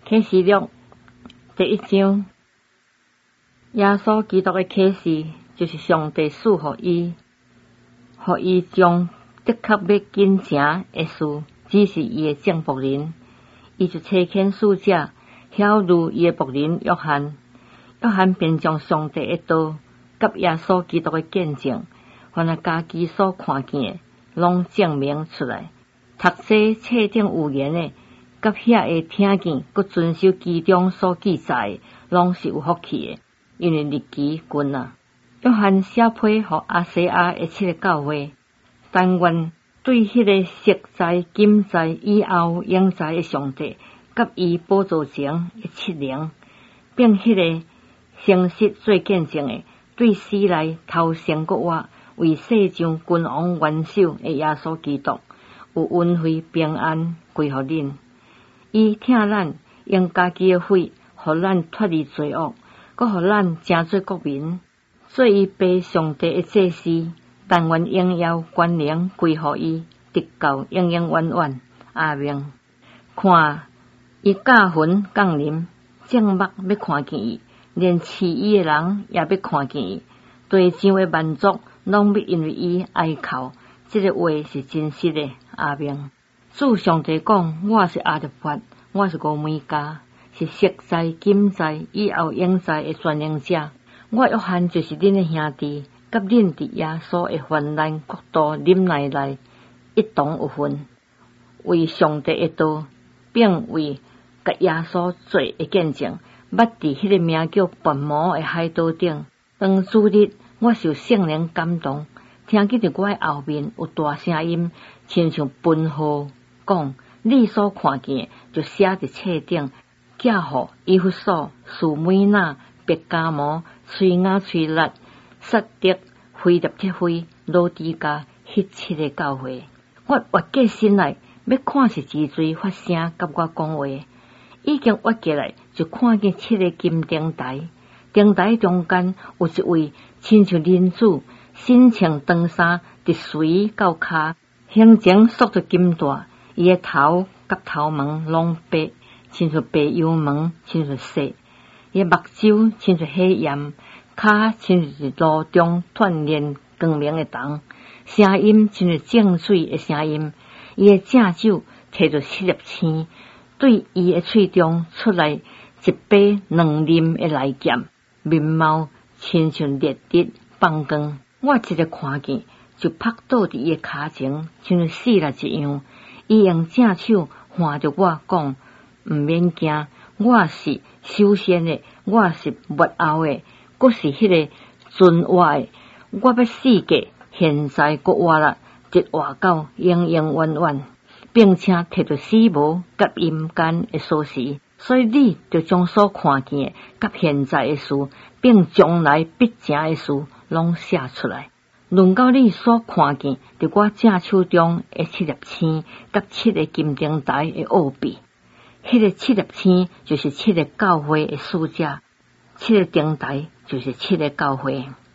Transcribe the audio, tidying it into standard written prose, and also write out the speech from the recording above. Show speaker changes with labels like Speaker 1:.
Speaker 1: 启示录第1章，耶稣基督的启示就是上帝赐予伊将的确要进城的事，指示伊的正仆人。伊就差遣使者晓諭伊的仆人约翰。约翰便将上帝的道甲耶稣基督的见证，凡家己所看见的，拢证明出来。读这册顶有言的，甲遐会听见，佮遵守其中所记载的，拢是有福气的，因为日期近啊。约翰写批予亚细亚的7个教会，但愿对迄个昔在、今在、以后永在的上帝，甲伊宝座前的7灵，并迄个诚实做见证的，对死来头先国活，为世上君王元首的耶稣基督，有恩惠平安归予恁。伊听咱用家己的血，予咱脱离罪恶，佮予咱成做国民，做伊爸上帝的祭司。但愿荣耀权能归予伊，直到永永远远。阿们。看伊驾云降临，正目要看见伊，连饲伊的人也要看见伊。地上的万族拢要因为伊哀哭。这个话是真实的。阿们。主上帝讲：我是阿特法，我是俄梅加，是昔在、今在、以后永在的全能者。我约翰就是恁的兄弟，甲恁伫耶稣的患难国度忍耐内一同有份，为上帝的道，并为甲耶稣做的见证，捌伫迄个名叫拔摩的海岛顶。当主日，我受圣灵感动，听见伫我的后面有大声音，亲像喷号，讲：你所看见就写伫册顶，寄予以弗所、士每拿、别迦摩、崔雅崔勒、撒狄、腓立铁非、老底嘉迄7个教会。我活过心来，要看是之罪发声甲我讲话，已经活过来，就看见7个金灯台，灯台中间有一位亲像人子，身穿长衫，直垂到骹，胸前束着金带，伊的头甲头毛拢白，亲像白油毛，亲像雪。伊的目睭亲像火焰，骹亲像是路中锻炼光明的铜，声音亲像静水的声音。伊的正手摕着7粒星，对伊的喙中出来一把2刃的利剑，面貌亲像烈日放光。我一个看见，就扑倒伫伊的骹前，亲像死了一样。伊用正手唤着我讲：毋免惊，我是首先的，我是末后的，佫是迄个存活的。我要死过，现在佫活了，直活到永永远远，并且摕着死亡甲阴间的锁匙。所以你就将所看见的、甲现在的事，并将来必成的事，拢写出来。论到你所看见伫我正手中的7粒星，甲7个金灯台的奥秘，迄个7粒星就是7个教会的使者，7个灯台就是7个教会。